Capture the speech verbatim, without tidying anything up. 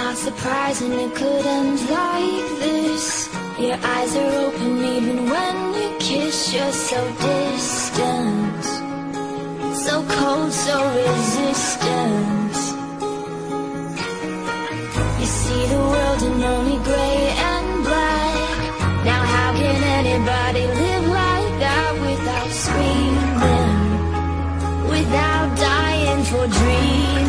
not surprising it could end like this. Your eyes are open even when you kiss. You're so distant, so cold, so resistant. You see the world in only gray and black. Now how can anybody live like that without screaming, without dying for dreaming?